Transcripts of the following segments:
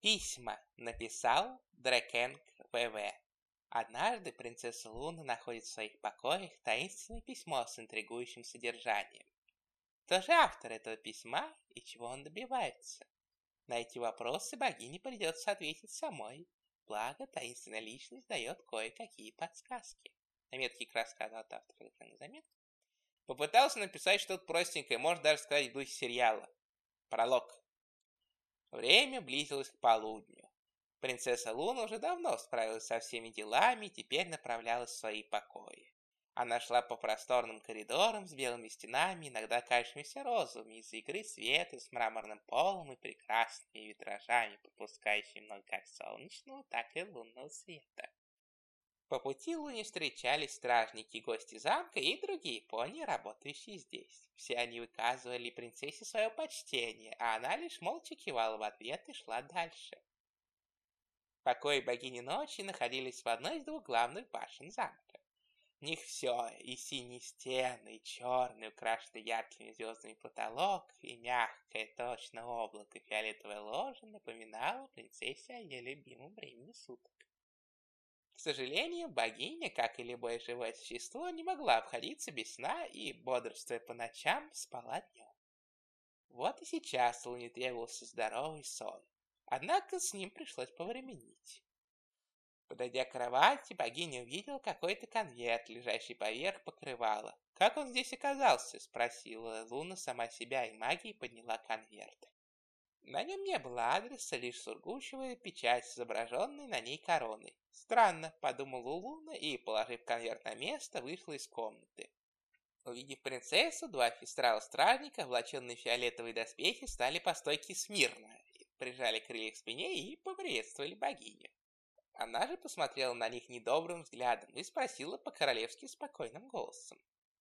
Письма написал Дракенг ВВ. Однажды принцесса Луна находит в своих покоях таинственное письмо с интригующим содержанием. Кто же автор этого письма и чего он добивается? На эти вопросы богине придется ответить самой, благо таинственная личность дает кое-какие подсказки. Заметки к рассказу от автора заметки. Попытался написать что-то простенькое, можно даже сказать в духе сериала. Пролог. Время близилось к полудню. Принцесса Луна уже давно справилась со всеми делами и теперь направлялась в свои покои. Она шла по просторным коридорам с белыми стенами, иногда кажущимися розовыми из-за игры света с мраморным полом и прекрасными витражами, пропускающими много как солнечного, так и лунного света. По пути Луне встречались стражники, гости замка и другие пони, работающие здесь. Все они выказывали принцессе свое почтение, а она лишь молча кивала в ответ и шла дальше. Покои богини ночи находились в одной из двух главных башен замка. В них все, и синие стены, и черный, украшенный яркими звездами потолок, и мягкое, точно облако фиолетовое ложе напоминало принцессе о ее любимом времени суток. К сожалению, богиня, как и любое живое существо, не могла обходиться без сна и, бодрствуя по ночам, спала днем. Вот и сейчас Луне требовался здоровый сон, однако с ним пришлось повременить. Подойдя к кровати, богиня увидела какой-то конверт, лежащий поверх покрывала. «Как он здесь оказался?» — спросила Луна сама себя, и магией подняла конверт. На нем не было адреса, лишь сургучевая печать с изображенной на ней короной. «Странно», — подумала Луна и, положив конверт на место, вышла из комнаты. Увидев принцессу, два фистрала-стражника, облаченные в фиолетовые доспехи, стали по стойке смирно, прижали крылья к спине и поприветствовали богиню. Она же посмотрела на них недобрым взглядом и спросила по-королевски спокойным голосом.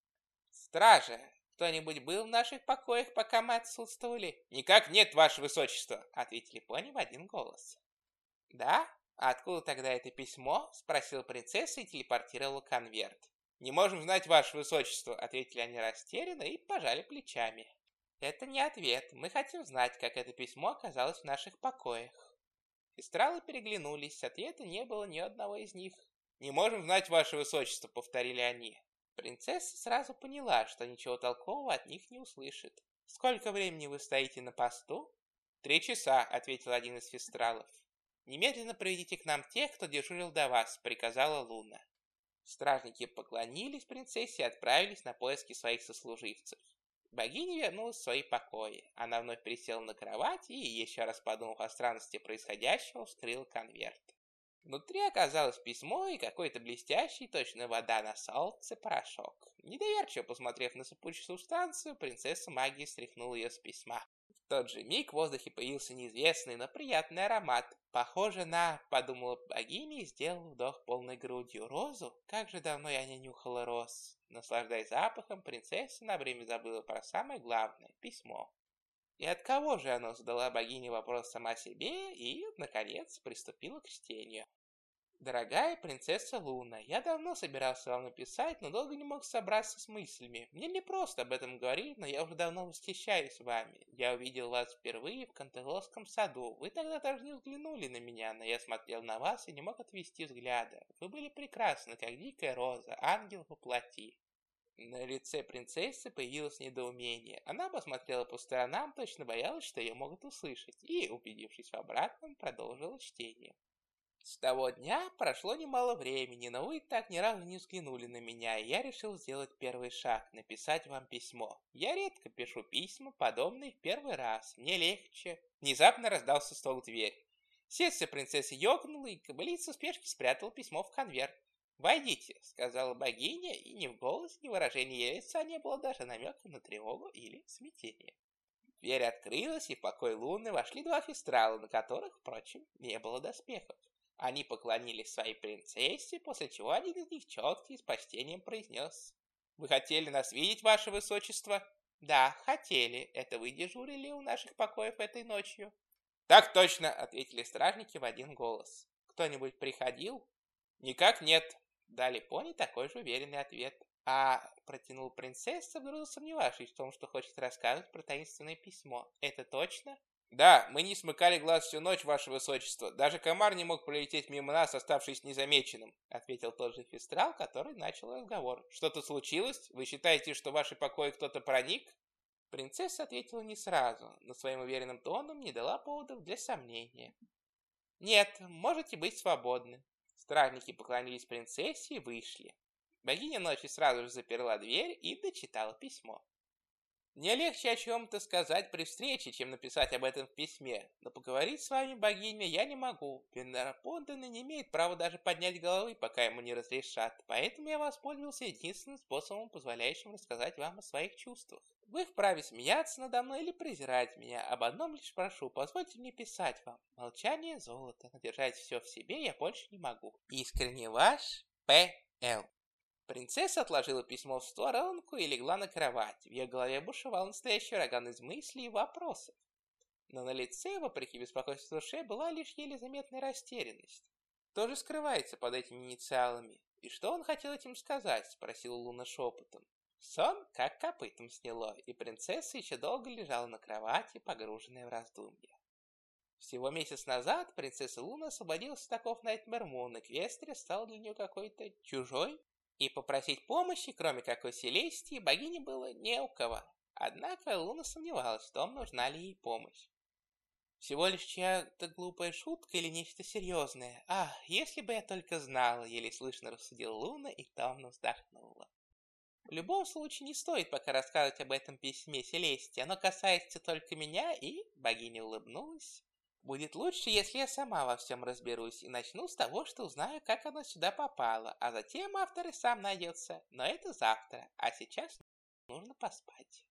«Стража, кто-нибудь был в наших покоях, пока мы отсутствовали?» «Никак нет, ваше высочество», — ответили пони в один голос. «Да? А откуда тогда это письмо?» — спросила принцесса и телепортировала конверт. «Не можем знать, ваше высочество», — ответили они растерянно и пожали плечами. «Это не ответ. Мы хотим знать, как это письмо оказалось в наших покоях». Фистралы переглянулись, ответа не было ни одного из них. «Не можем знать, ваше высочество», — повторили они. Принцесса сразу поняла, что ничего толкового от них не услышит. «Сколько времени вы стоите на посту?» «3 часа», — ответил один из фистралов. «Немедленно приведите к нам тех, кто дежурил до вас», — приказала Луна. Стражники поклонились принцессе и отправились на поиски своих сослуживцев. Богиня вернулась в свои покои. Она вновь присела на кровать и, еще раз подумав о странности происходящего, вскрыла конверт. Внутри оказалось письмо и какой-то блестящий, точно вода на солнце, порошок. Недоверчиво посмотрев на сыпучую субстанцию, принцесса магии стряхнула ее с письма. В тот же миг в воздухе появился неизвестный, но приятный аромат. «Похоже на...» — подумала богиня и сделала вдох полной грудью. «Розу? Как же давно я не нюхала роз!» Наслаждаясь запахом, принцесса на время забыла про самое главное — письмо. И от кого же оно, задала богиня вопрос сама себе и, наконец, приступила к чтению. «Дорогая принцесса Луна, я давно собирался вам написать, но долго не мог собраться с мыслями. Мне не просто об этом говорить, но я уже давно восхищаюсь вами. Я увидел вас впервые в Кантелосском саду. Вы тогда даже не взглянули на меня, но я смотрел на вас и не мог отвести взгляда. Вы были прекрасны, как дикая роза, ангел во плоти». На лице принцессы появилось недоумение. Она посмотрела по сторонам, точно боялась, что ее могут услышать, и, убедившись в обратном, продолжила чтение. «С того дня прошло немало времени, но вы так ни разу не взглянули на меня, и я решил сделать первый шаг, написать вам письмо. Я редко пишу письма, подобные в первый раз. Мне легче». Внезапно раздался стук в дверь. Сердце принцессы ёкнуло, и кобылица в спешке спрятала письмо в конверт. «Войдите», — сказала богиня, и ни в голосе, ни в выражении ее лица не было даже намека на тревогу или смятение. Дверь открылась, и в покой Луны вошли два фистрала, на которых, впрочем, не было доспехов. Они поклонились своей принцессе, после чего один из них четко и с почтением произнес: «Вы хотели нас видеть, ваше высочество?» «Да, хотели. Это вы дежурили у наших покоев этой ночью?» «Так точно», — ответили стражники в один голос. «Кто-нибудь приходил?» «Никак нет», — дали пони такой же уверенный ответ. Протянул принцесса, вдруг сомневавшись в том, что хочет рассказывать про таинственное письмо. «Это точно?» Да, мы не смыкали глаз всю ночь, ваше высочество. Даже комар не мог пролететь мимо нас, оставшись незамеченным, ответил тот же Фистрал, который начал разговор. Что-то случилось? Вы считаете, что в ваши покои кто-то проник? Принцесса ответила не сразу, но своим уверенным тоном не дала поводов для сомнения. Нет, можете быть свободны. Стражники поклонились принцессе и вышли. Богиня ночи сразу же заперла дверь и дочитала письмо. Мне легче о чем-то сказать при встрече, чем написать об этом в письме, но поговорить с вами, богиня, я не могу. Подданный не имеет права даже поднять головы, пока ему не разрешат, поэтому я воспользовался единственным способом, позволяющим рассказать вам о своих чувствах. Вы вправе смеяться надо мной или презирать меня, об одном лишь прошу, позвольте мне писать вам. Молчание золото, но держать все в себе я больше не могу. Искренне ваш, П.Л. Принцесса отложила письмо в сторонку и легла на кровать. В ее голове бушевал настоящий ураган из мыслей и вопросов. Но на лице, вопреки беспокойству душе, была лишь еле заметная растерянность. Кто же скрывается под этими инициалами? И что он хотел этим сказать? Спросила Луна шепотом. Сон как копытом сняло, и принцесса еще долго лежала на кровати, погруженная в раздумья. Всего месяц назад принцесса Луна освободилась от оков Найтмер-Мун, и Квестрия стала для нее какой-то чужой, и попросить помощи, кроме какой Селестии, богине было не у кого. Однако Луна сомневалась в том, нужна ли ей помощь. Всего лишь чья-то глупая шутка или нечто серьезное. Ах, если бы я только знала, еле слышно рассудила Луна и томно вздохнула. В любом случае не стоит пока рассказывать об этом письме Селестии, оно касается только меня, и, богиня улыбнулась, будет лучше, если я сама во всем разберусь и начну с того, что узнаю, как оно сюда попало, а затем автор и сам найдется. Но это завтра, а сейчас нужно поспать.